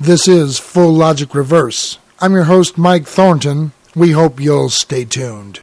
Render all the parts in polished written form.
This is Full Logic Reverse. I'm your host, Mike Thornton. We hope you'll stay tuned.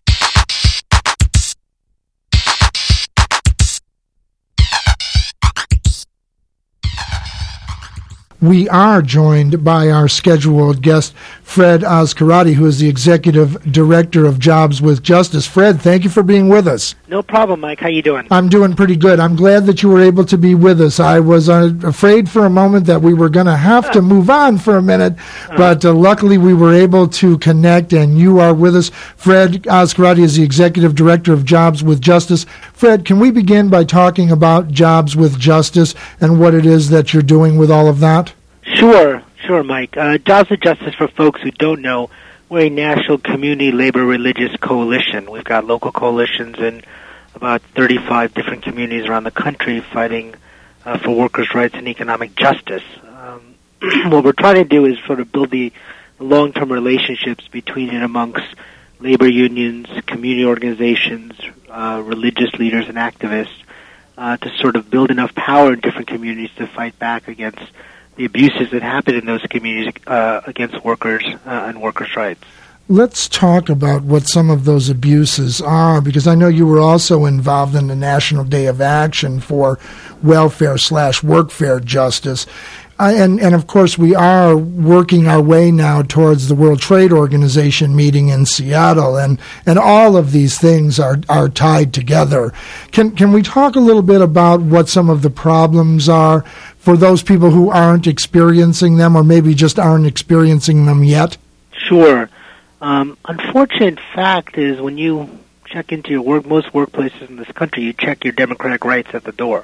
We are joined by our scheduled guest, Fred Ozkirati, who is the Executive Director of Jobs with Justice. Fred, thank you for being with us. No problem, Mike. How you doing? I'm doing pretty good. I'm glad that you were able to be with us. I was afraid for a moment that we were going to have to move on for a minute, but luckily we were able to connect, and you are with us. Fred Ozkirati is the Executive Director of Jobs with Justice. Fred, can we begin by talking about Jobs with Justice and what it is that you're doing with all of that? Sure, Mike. Jobs with Justice, for folks who don't know, we're a national community labor religious coalition. We've got local coalitions in about 35 different communities around the country fighting for workers' rights and economic justice. What we're trying to do is sort of build the long-term relationships between and amongst labor unions, community organizations, religious leaders, and activists to sort of build enough power in different communities to fight back against the abuses that happen in those communities against workers and workers' rights. Let's talk about what some of those abuses are, because I know you were also involved in the National Day of Action for welfare/workfare justice. And of course, we are working our way now towards the World Trade Organization meeting in Seattle, and all of these things are tied together. Can we talk a little bit about what some of the problems are for those people who aren't experiencing them, or maybe just aren't experiencing them yet? Sure. Unfortunate fact is when you check into your most workplaces in this country, you check your democratic rights at the door.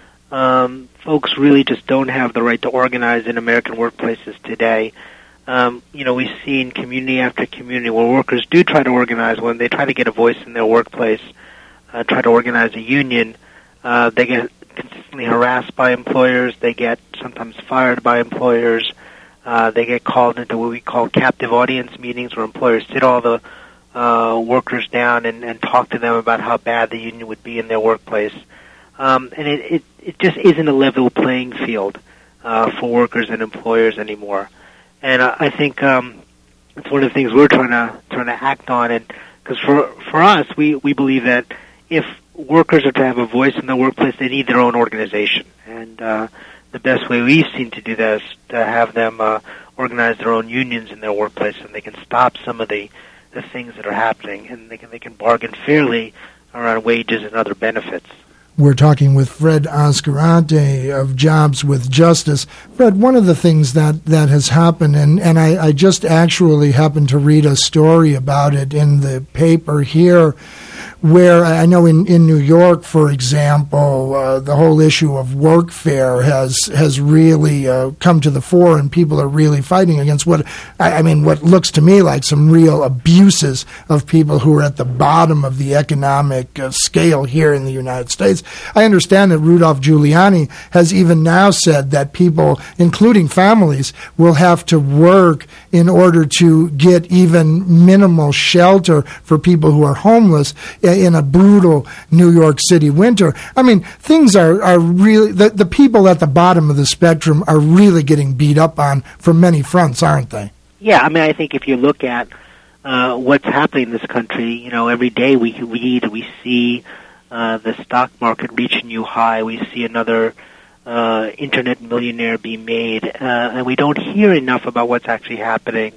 Folks really just don't have the right to organize in American workplaces today. We've seen community after community where workers do try to organize when they try to get a voice in their workplace, try to organize a union. They get consistently harassed by employers. They get sometimes fired by employers. They get called into what we call captive audience meetings, where employers sit all the workers down and talk to them about how bad the union would be in their workplace. And it just isn't a level playing field for workers and employers anymore. And I think it's one of the things we're trying to act on. And because for us, we believe that if workers are to have a voice in the workplace, they need their own organization. And the best way we've seen to do that is to have them organize their own unions in their workplace, and they can stop some of the things that are happening, and they can bargain fairly around wages and other benefits. We're talking with Fred Ozkirati of Jobs with Justice. Fred, one of the things that has happened, and I just actually happened to read a story about it in the paper here, where I know in New York, for example, the whole issue of workfare has really come to the fore, and people are really fighting against what looks to me like some real abuses of people who are at the bottom of the economic scale here in the United States. I understand that Rudolph Giuliani has even now said that people, including families, will have to work in order to get even minimal shelter for people who are homeless in a brutal New York City winter. I mean, things are really, the people at the bottom of the spectrum are really getting beat up on from many fronts, aren't they? Yeah, I mean, I think if you look at what's happening in this country, every day we see the stock market reach a new high. We see another internet millionaire be made, and we don't hear enough about what's actually happening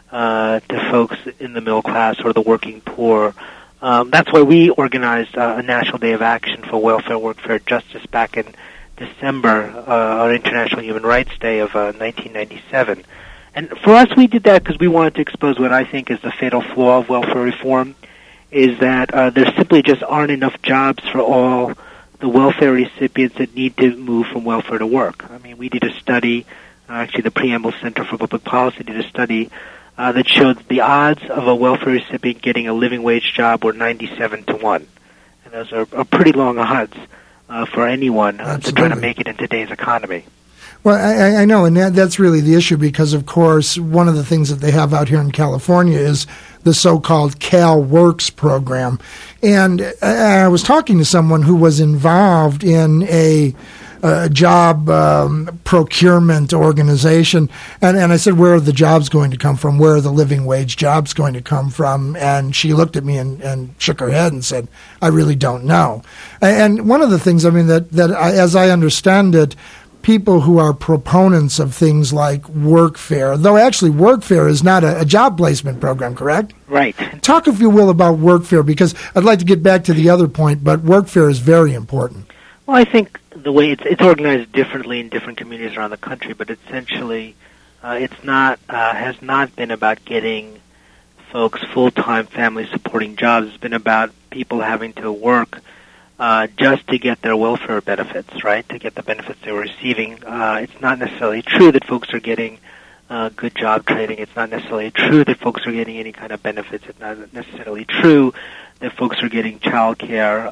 to folks in the middle class or the working poor. That's why we organized a National Day of Action for Welfare and Workfare Justice back in December, on International Human Rights Day of 1997. And for us, we did that because we wanted to expose what I think is the fatal flaw of welfare reform, is that there simply just aren't enough jobs for all the welfare recipients that need to move from welfare to work. I mean, we did a study, actually the Preamble Center for Public Policy did a study that showed that the odds of a welfare recipient getting a living wage job were 97-1. And those are pretty long odds for anyone to try to make it in today's economy. Well, I know, and that's really the issue, because, of course, one of the things that they have out here in California is the so-called CalWorks program. And I was talking to someone who was involved in a job procurement organization. And I said, where are the jobs going to come from? Where are the living wage jobs going to come from? And she looked at me and shook her head and said, I really don't know. And one of the things, I mean, that as I understand it, people who are proponents of things like Workfare, though actually Workfare is not a job placement program, correct? Right. Talk, if you will, about Workfare, because I'd like to get back to the other point, but Workfare is very important. Well, I think the way it's organized differently in different communities around the country, but essentially it's not has not been about getting folks full-time family-supporting jobs. It's been about people having to work just to get their welfare benefits, right, to get the benefits they were receiving. It's not necessarily true that folks are getting good job training. It's not necessarily true that folks are getting any kind of benefits. It's not necessarily true that folks are getting child care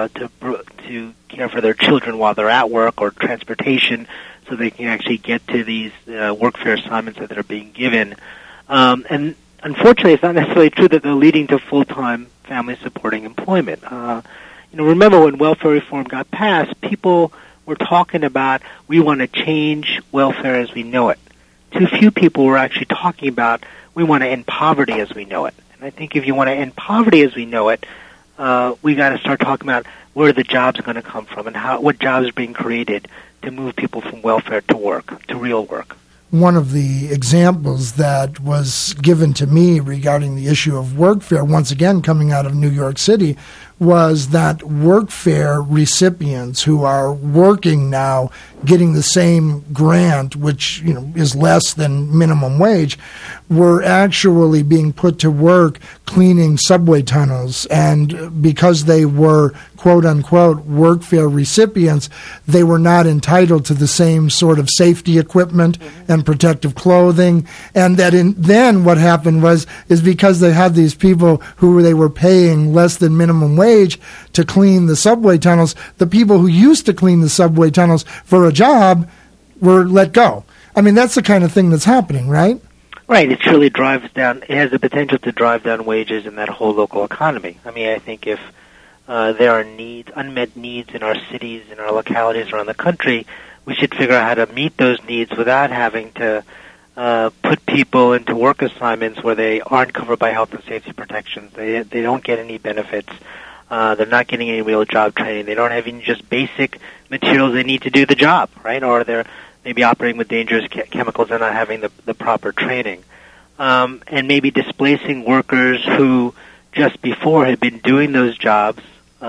to care for their children while they're at work, or transportation so they can actually get to these workfare assignments that they're being given. And unfortunately, it's not necessarily true that they're leading to full-time family-supporting employment. Remember when welfare reform got passed, people were talking about, we want to change welfare as we know it. Too few people were actually talking about, we want to end poverty as we know it. And I think if you want to end poverty as we know it, we got to start talking about where the jobs are going to come from and what jobs are being created to move people from welfare to work, to real work. One of the examples that was given to me regarding the issue of Workfare, once again coming out of New York City, was that Workfare recipients who are working now, getting the same grant, which is less than minimum wage, were actually being put to work cleaning subway tunnels. And because they were, quote unquote, Workfare recipients, they were not entitled to the same sort of safety equipment and protective clothing. And then what happened is because they had these people who they were paying less than minimum wage to clean the subway tunnels, the people who used to clean the subway tunnels for a job were let go. I mean, that's the kind of thing that's happening, right? Right. It surely drives down, it has the potential to drive down wages in that whole local economy. I mean, I think if there are unmet needs in our cities, in our localities around the country, we should figure out how to meet those needs without having to put people into work assignments where they aren't covered by health and safety protections. They don't get any benefits. They're not getting any real job training. They don't have even just basic materials they need to do the job, right? Or they're maybe operating with dangerous chemicals and not having the proper training. And maybe displacing workers who just before had been doing those jobs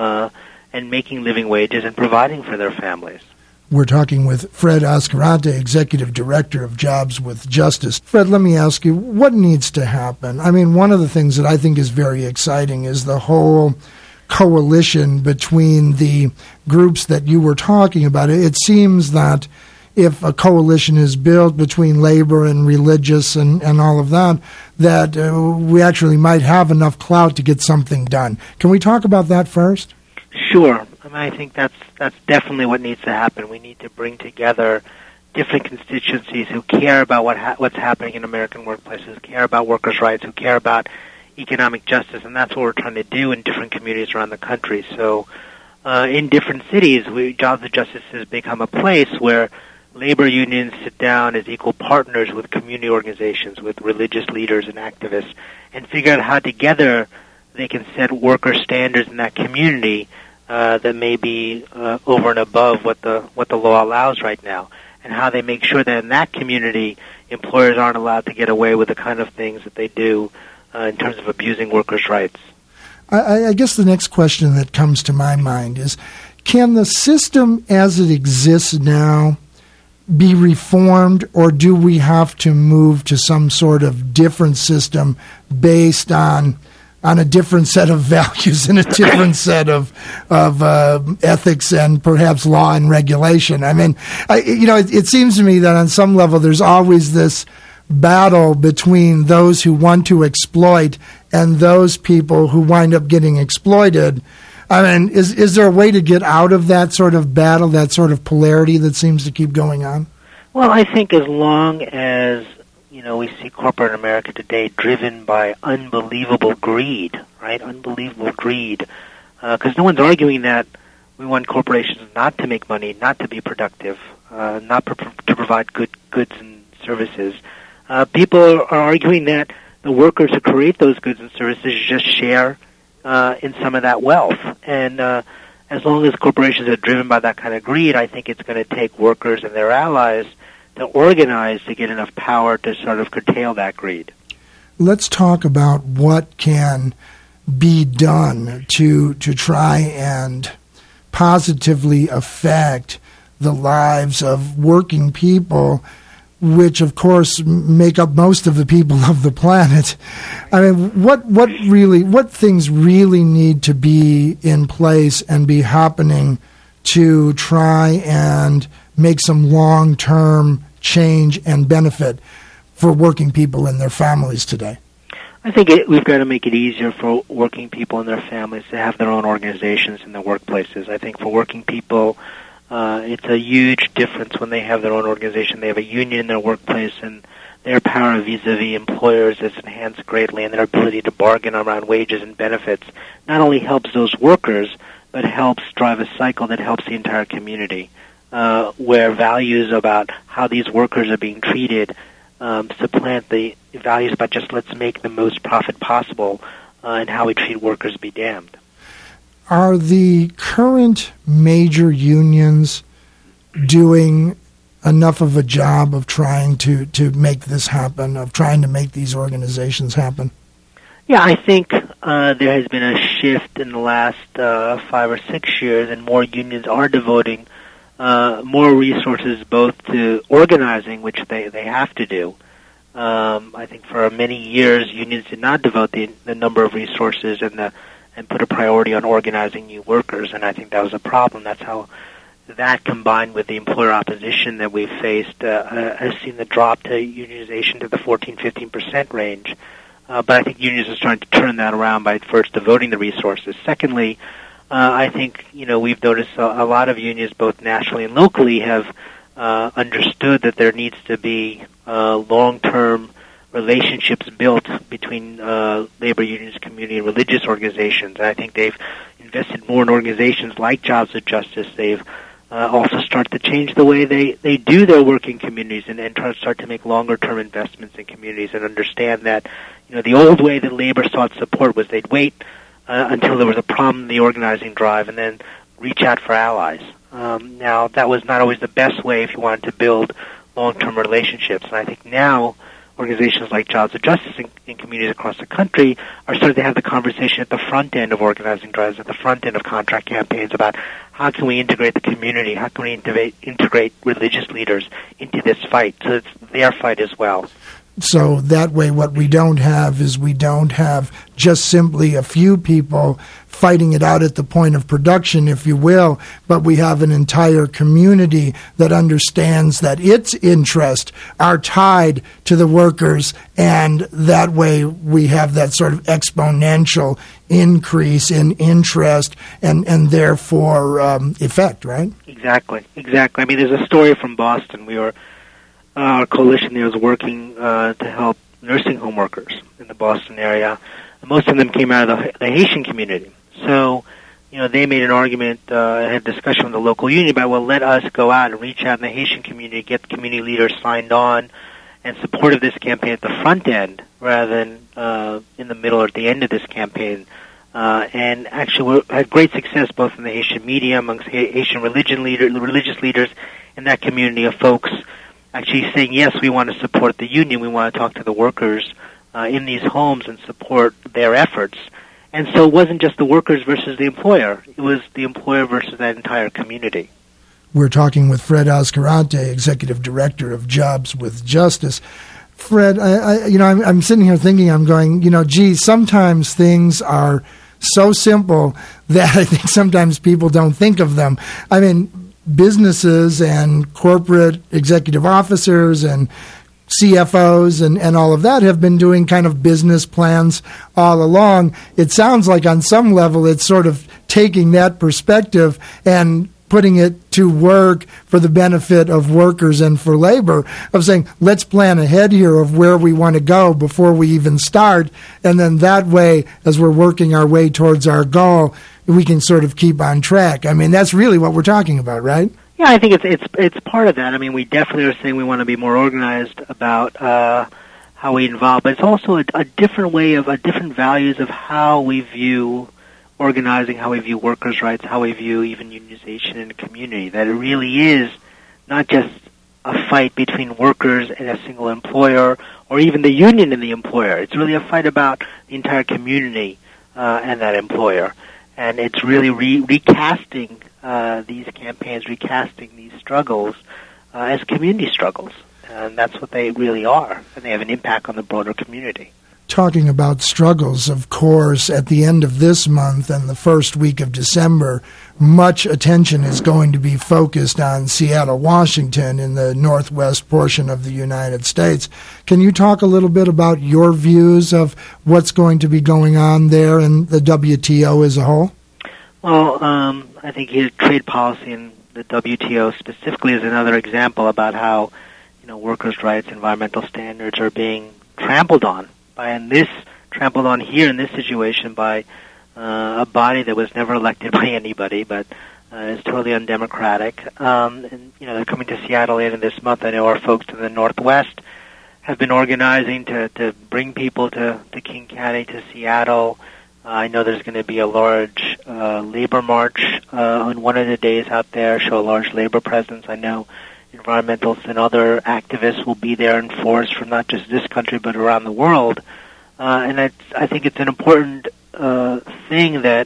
and making living wages and providing for their families. We're talking with Fred Ascarante, Executive Director of Jobs with Justice. Fred, let me ask you, what needs to happen? I mean, one of the things that I think is very exciting is the whole coalition between the groups that you were talking about. It seems that if a coalition is built between labor and religious and all of that, that we actually might have enough clout to get something done. Can we talk about that first? Sure. I think that's definitely what needs to happen. We need to bring together different constituencies who care about what's happening in American workplaces, care about workers' rights, who care about economic justice, and that's what we're trying to do in different communities around the country. So in different cities, Jobs with Justice has become a place where labor unions sit down as equal partners with community organizations, with religious leaders and activists, and figure out how together they can set worker standards in that community that may be over and above what the law allows right now, and how they make sure that in that community employers aren't allowed to get away with the kind of things that they do in terms of abusing workers' rights. I guess the next question that comes to my mind is, can the system as it exists now be reformed, or do we have to move to some sort of different system based on a different set of values and a different set of ethics and perhaps law and regulation? I mean, it seems to me that on some level there's always this battle between those who want to exploit and those people who wind up getting exploited. I mean, is there a way to get out of that sort of battle, that sort of polarity that seems to keep going on? Well, I think as long as we see corporate America today driven by unbelievable greed, right? Unbelievable greed, because no one's arguing that We want corporations not to make money, not to be productive, not to provide goods and services. People are arguing that the workers who create those goods and services just share in some of that wealth. And as long as corporations are driven by that kind of greed, I think it's going to take workers and their allies to organize to get enough power to sort of curtail that greed. Let's talk about what can be done to try and positively affect the lives of working people, which of course make up most of the people of the planet. I mean, what things really need to be in place and be happening to try and make some long-term change and benefit for working people and their families today? I think we've got to make it easier for working people and their families to have their own organizations in their workplaces. I think for working people, it's a huge difference when they have their own organization. They have a union in their workplace, and their power vis-a-vis employers is enhanced greatly, and their ability to bargain around wages and benefits not only helps those workers, but helps drive a cycle that helps the entire community, where values about how these workers are being treated supplant the values about just let's make the most profit possible and how we treat workers be damned. Are the current major unions doing enough of a job of trying to make this happen, of trying to make these organizations happen? Yeah, I think there has been a shift in the last 5 or 6 years, and more unions are devoting more resources both to organizing, which they have to do. I think for many years unions did not devote the number of resources and put a priority on organizing new workers, and I think that was a problem. That's how that, combined with the employer opposition that we've faced, has seen the drop to unionization to the 14-15% range. But I think unions are starting to turn that around by first devoting the resources. Secondly, I think we've noticed a lot of unions, both nationally and locally, have understood that there needs to be long-term relationships built between labor unions, community, and religious organizations. And I think they've invested more in organizations like Jobs with Justice. They've also started to change the way they do their work in communities and start to make longer-term investments in communities and understand that the old way that labor sought support was they'd wait until there was a problem in the organizing drive and then reach out for allies. Now, that was not always the best way if you wanted to build long-term relationships. And I think now organizations like Jobs with Justice in communities across the country are starting to have the conversation at the front end of organizing drives, at the front end of contract campaigns about how can we integrate the community, how can we integrate religious leaders into this fight so it's their fight as well. So that way what we don't have just simply a few people fighting it out at the point of production, if you will, but we have an entire community that understands that its interests are tied to the workers, and that way we have that sort of exponential increase in interest and therefore effect, right? Exactly. I mean, there's a story from Boston. Our coalition there was working to help nursing home workers in the Boston area. Most of them came out of the Haitian community. So, they made an argument, had a discussion with the local union about, well, let us go out and reach out in the Haitian community, get community leaders signed on and supportive this campaign at the front end rather than in the middle or at the end of this campaign. And actually had great success both in the Haitian media, amongst Haitian religious leaders in that community of folks actually saying, yes, we want to support the union, we want to talk to the workers in these homes and support their efforts. And so it wasn't just the workers versus the employer, it was the employer versus that entire community. We're talking with Fred Ascarante, Executive Director of Jobs with Justice. Fred, I'm sitting here thinking, I'm going, sometimes things are so simple that I think sometimes people don't think of them. I mean, businesses and corporate executive officers and CFOs and all of that have been doing kind of business plans all along. It sounds like on some level it's sort of taking that perspective and putting it to work for the benefit of workers and for labor, of saying, let's plan ahead here of where we want to go before we even start. And then that way, as we're working our way towards our goal, we can sort of keep on track. I mean, that's really what we're talking about, right? Yeah, I think it's part of that. I mean, we definitely are saying we want to be more organized about how we involve, but it's also a different way of different values of how we view organizing, how we view workers' rights, how we view even unionization in the community. That it really is not just a fight between workers and a single employer, or even the union and the employer. It's really a fight about the entire community and that employer. And it's really recasting these campaigns, recasting these struggles as community struggles. And that's what they really are. And they have an impact on the broader community. Talking about struggles, of course, at the end of this month and the first week of December, much attention is going to be focused on Seattle, Washington, in the northwest portion of the United States. Can you talk a little bit about your views of what's going to be going on there and the WTO as a whole? Well, I think trade policy in the WTO specifically is another example about how, workers' rights, environmental standards are being trampled on. And this trampled on here in this situation by a body that was never elected by anybody, but is totally undemocratic. And they're coming to Seattle later this month. I know our folks in the Northwest have been organizing to bring people to King County, to Seattle. I know there's going to be a large labor march on one of the days out there, show a large labor presence. I know environmentalists and other activists will be there in force from not just this country but around the world. And I think it's an important thing that,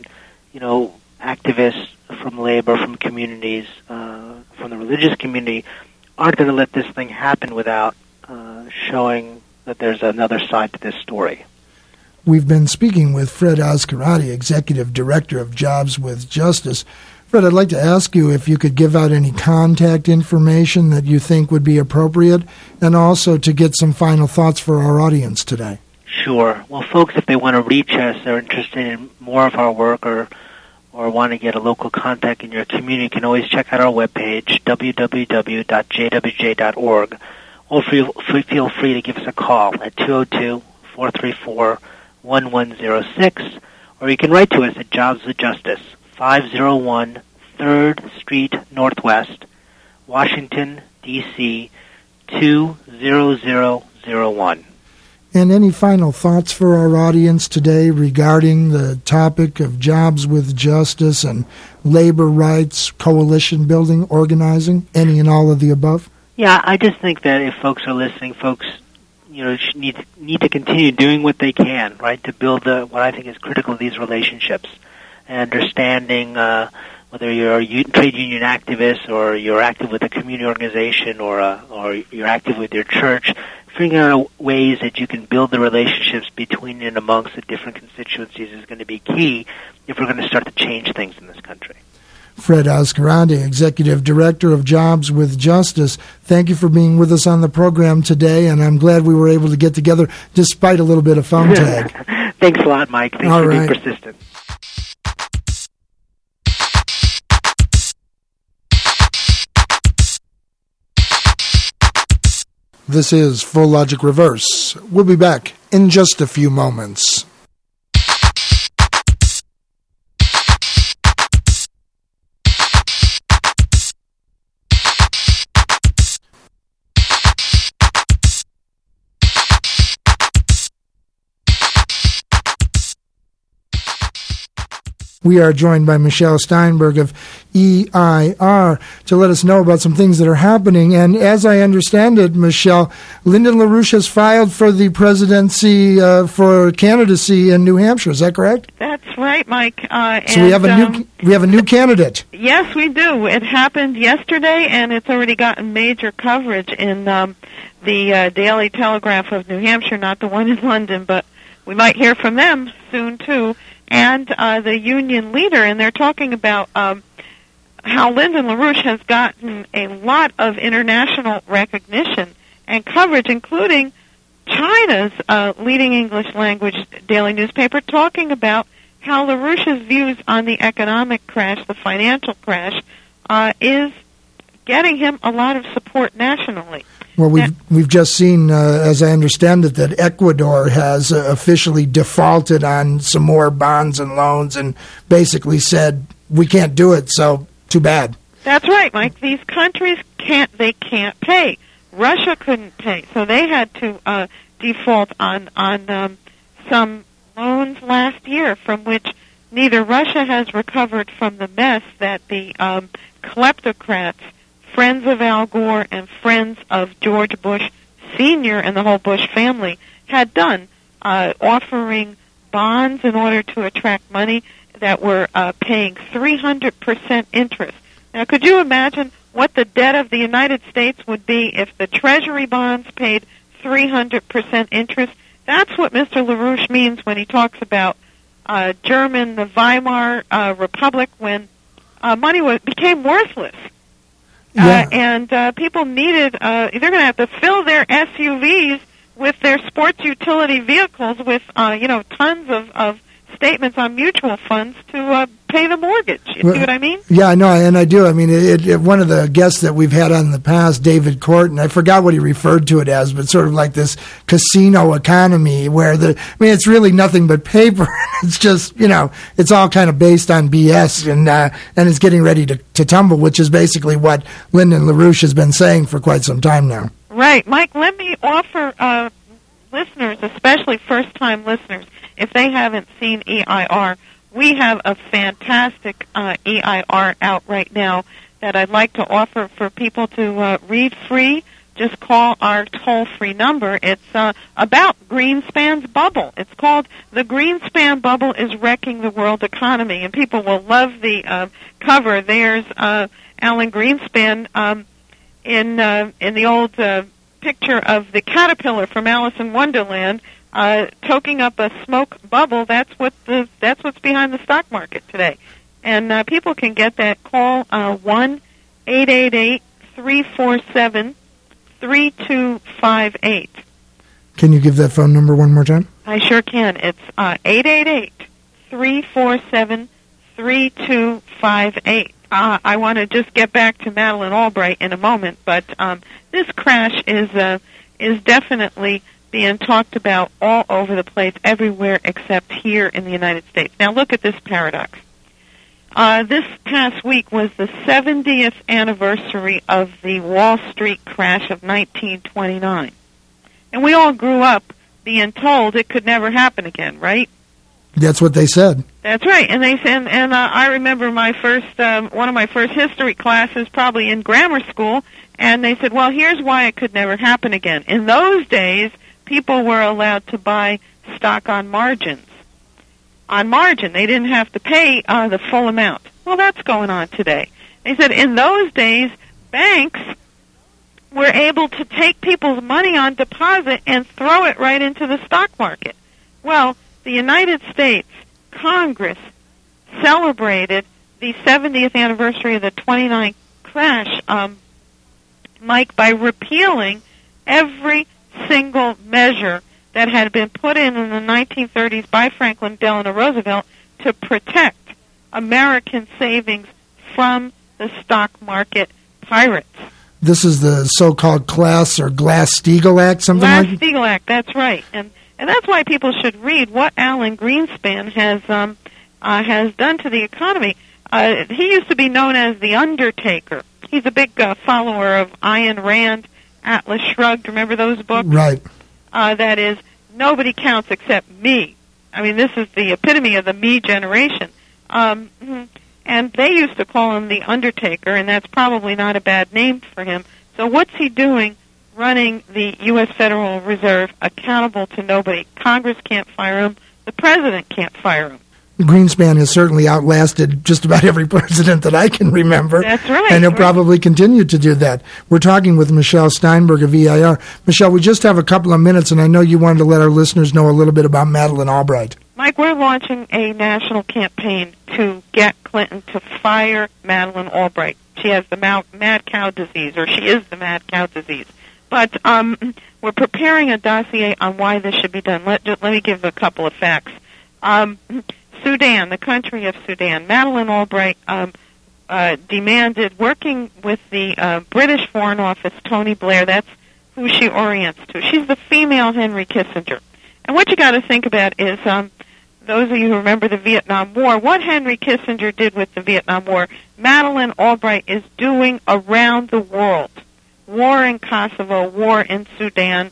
activists from labor, from communities, from the religious community aren't going to let this thing happen without showing that there's another side to this story. We've been speaking with Fred Azcarate, Executive Director of Jobs with Justice. Fred, I'd like to ask you if you could give out any contact information that you think would be appropriate, and also to get some final thoughts for our audience today. Sure. Well, folks, if they want to reach us, they're interested in more of our work or want to get a local contact in your community, you can always check out our webpage, www.jwj.org, or feel free to give us a call at 202-434-1106, or you can write to us at Jobs with Justice, 501 3rd Street Northwest, Washington, D.C., 20001. And any final thoughts for our audience today regarding the topic of Jobs with Justice and labor rights, coalition building, organizing, any and all of the above? Yeah, I just think that if folks are listening, folks need to continue doing what they can, right, to build what I think is critical, these relationships. And understanding whether you're a trade union activist or you're active with a community organization or you're active with your church, figuring out ways that you can build the relationships between and amongst the different constituencies is going to be key if we're going to start to change things in this country. Fred Azcarate, Executive Director of Jobs with Justice, thank you for being with us on the program today, and I'm glad we were able to get together despite a little bit of phone tag. Thanks a lot, Mike. Thanks for being persistent. This is Full Logic Reverse. We'll be back in just a few moments. We are joined by Michelle Steinberg of EIR to let us know about some things that are happening. And as I understand it, Michelle, Lyndon LaRouche has filed for the presidency for candidacy in New Hampshire. Is that correct? That's right, Mike. So we have a new candidate. Yes, we do. It happened yesterday, and it's already gotten major coverage in the Daily Telegraph of New Hampshire, not the one in London, but we might hear from them soon too. And the union leader, and they're talking about how Lyndon LaRouche has gotten a lot of international recognition and coverage, including China's leading English language daily newspaper, talking about how LaRouche's views on the economic crash, the financial crash, is getting him a lot of support nationally. Well, we've just seen, as I understand it, that Ecuador has officially defaulted on some more bonds and loans and basically said, we can't do it, so too bad. That's right, Mike. These countries can't pay. Russia couldn't pay, so they had to default on some loans last year from which neither Russia has recovered from the mess that the kleptocrats, friends of Al Gore and friends of George Bush Sr. and the whole Bush family had done, offering bonds in order to attract money that were paying 300% interest. Now, could you imagine what the debt of the United States would be if the Treasury bonds paid 300% interest? That's what Mr. LaRouche means when he talks about the Weimar Republic, when money became worthless. Yeah. And people needed, they're going to have to fill their SUVs with their sports utility vehicles with, tons of statements on mutual funds to pay the mortgage. You see what I mean? Yeah, I know, and I do. I mean, one of the guests that we've had on in the past, David Korten, I forgot what he referred to it as, but sort of like this casino economy where it's really nothing but paper. It's just, it's all kind of based on BS, and it's getting ready to tumble, which is basically what Lyndon LaRouche has been saying for quite some time now. Right. Mike, let me offer listeners, especially first-time listeners, if they haven't seen EIR, we have a fantastic EIR out right now that I'd like to offer for people to read free. Just call our toll-free number. It's about Greenspan's bubble. It's called The Greenspan Bubble is Wrecking the World Economy, and people will love the cover. There's Alan Greenspan in the old picture of the caterpillar from Alice in Wonderland, toking up a smoke bubble. That's what's behind the stock market today, and people can get that. Call 1-888-347-3258. Can you give that phone number one more time? I sure can. It's 888-347-3258. I want to just get back to Madeleine Albright in a moment, but this crash is definitely being talked about all over the place, everywhere except here in the United States. Now look at this paradox. This past week was the 70th anniversary of the Wall Street crash of 1929. And we all grew up being told it could never happen again, right? That's what they said. That's right. And they said, and I remember my first one of my first history classes, probably in grammar school, and they said, well, here's why it could never happen again. In those days, people were allowed to buy stock on margins. On margin, they didn't have to pay the full amount. Well, that's going on today. They said in those days, banks were able to take people's money on deposit and throw it right into the stock market. Well, the United States Congress celebrated the 70th anniversary of the 29 crash, Mike, by repealing every single measure that had been put in the 1930s by Franklin Delano Roosevelt to protect American savings from the stock market pirates. This is the so-called Class or Glass-Steagall Act, something like that? Glass-Steagall Act, that's right. And that's why people should read what Alan Greenspan has done to the economy. He used to be known as the Undertaker. He's a big follower of Ayn Rand, Atlas Shrugged. Remember those books? Right. That is, nobody counts except me. I mean, this is the epitome of the me generation. And they used to call him the Undertaker, and that's probably not a bad name for him. So what's he doing running the U.S. Federal Reserve accountable to nobody? Congress can't fire him. The president can't fire him. Greenspan has certainly outlasted just about every president that I can remember. That's right. And he'll probably continue to do that. We're talking with Michelle Steinberg of EIR. Michelle, we just have a couple of minutes, and I know you wanted to let our listeners know a little bit about Madeleine Albright. Mike, we're launching a national campaign to get Clinton to fire Madeleine Albright. She has the mad cow disease, or she is the mad cow disease. But we're preparing a dossier on why this should be done. Let me give a couple of facts. Sudan, the country of Sudan. Madeleine Albright demanded, working with the British Foreign Office, Tony Blair, that's who she orients to. She's the female Henry Kissinger. And what you got to think about is, those of you who remember the Vietnam War, what Henry Kissinger did with the Vietnam War, Madeleine Albright is doing around the world. War in Kosovo, war in Sudan.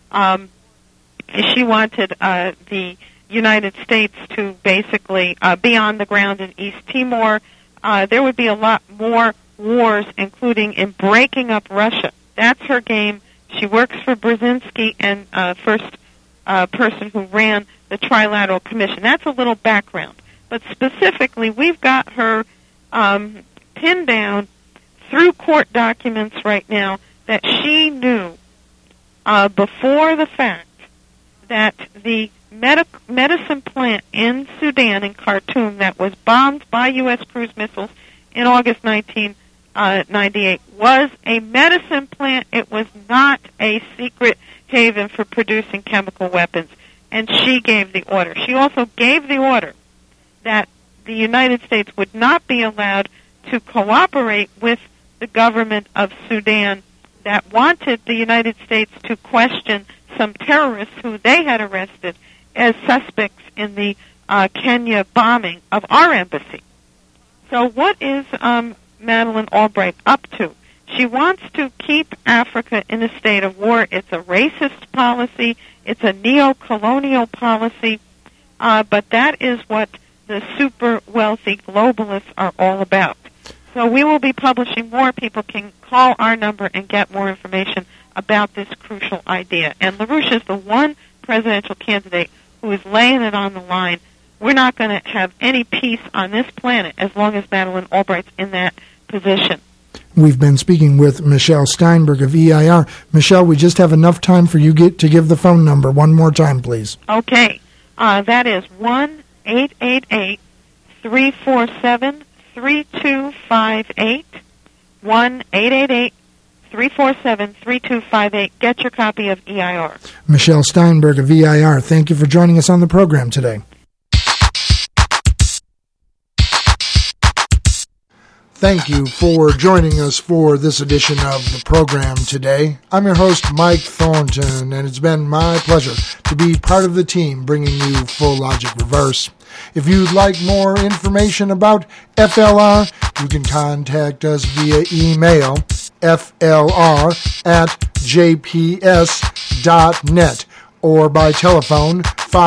She wanted the United States to basically be on the ground in East Timor. There would be a lot more wars, including in breaking up Russia. That's her game. She works for Brzezinski and first person who ran the Trilateral Commission. That's a little background. But specifically, we've got her pinned down through court documents right now that she knew before the fact that the medicine plant in Sudan, in Khartoum, that was bombed by U.S. cruise missiles in August 1998 was a medicine plant. It was not a secret haven for producing chemical weapons. And she gave the order. She also gave the order that the United States would not be allowed to cooperate with the government of Sudan that wanted the United States to question some terrorists who they had arrested as suspects in the Kenya bombing of our embassy. So what is Madeleine Albright up to? She wants to keep Africa in a state of war. It's a racist policy. It's a neo-colonial policy. But that is what the super wealthy globalists are all about. So we will be publishing more. People can call our number and get more information about this crucial idea. And LaRouche is the one presidential candidate who is laying it on the line. We're not going to have any peace on this planet as long as Madeleine Albright's in that position. We've been speaking with Michelle Steinberg of EIR. Michelle, we just have enough time for you to give the phone number one more time, please. Okay. That is 1-888-347-3258. 1-888-347-3258. Get your copy of EIR. Michelle Steinberg of EIR, thank you for joining us on the program today. Thank you for joining us for this edition of the program today. I'm your host, Mike Thornton, and it's been my pleasure to be part of the team bringing you Full Logic Reverse. If you'd like more information about FLR, you can contact us via email, flr@jps.net, or by telephone,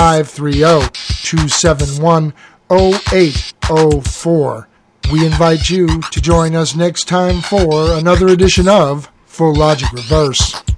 530-271-0804. We invite you to join us next time for another edition of Full Logic Reverse.